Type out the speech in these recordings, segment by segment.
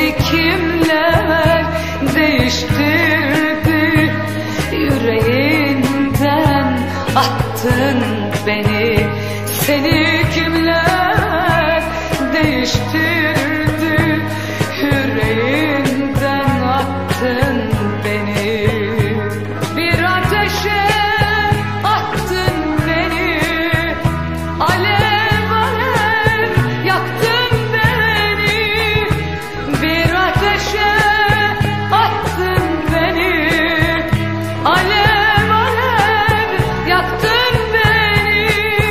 seni kimler değiştirdi? Yüreğinden attın beni, seni kimler değiştirdi? Yüreğinden attın beni, bir ateşe attın beni, alev alev yaktın beni, bir ateşe attın beni, alev alev yaktın beni.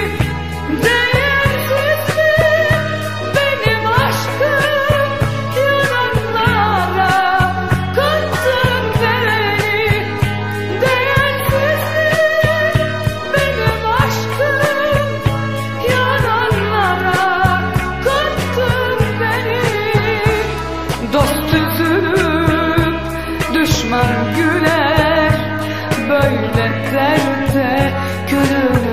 Değersizdi benim aşkım, yananlara kattın beni. Değersizdi benim aşkım, yananlara kattın beni. Dost üzülüp düşman güler, böyle derde gönül